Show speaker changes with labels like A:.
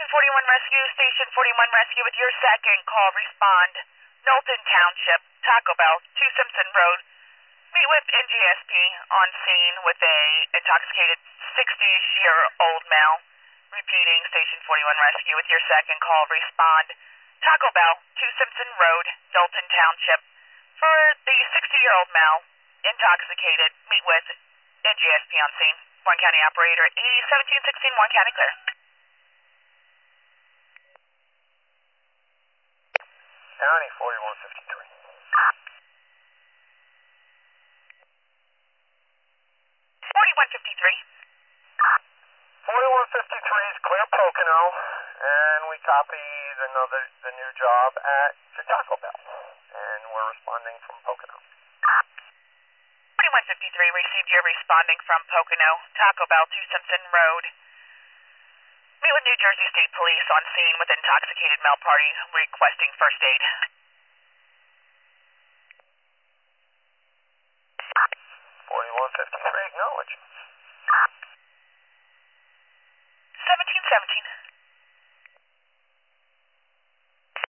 A: 41 Rescue, Station 41 Rescue with your second call. Respond. Knowlton Township, Taco Bell, 2 Simpson Road. Meet with NGSP on scene with a intoxicated 60-year-old male. Repeating, Station 41 Rescue with your second call. Respond. Taco Bell, 2 Simpson Road, Knowlton Township. For the 60-year-old male, intoxicated, meet with NGSP on scene. Warren County Operator 1716, Warren County clear.
B: County 4153.
A: 4153.
B: 4153 is clear Pocono, and we copy the new job at the Taco Bell, and we're responding from Pocono.
A: 4153 received your responding from Pocono, Taco Bell, 2 Simpson Road. Meet with New Jersey State Police on scene with intoxicated male party requesting first aid.
B: 4153, acknowledge.
A: 1717.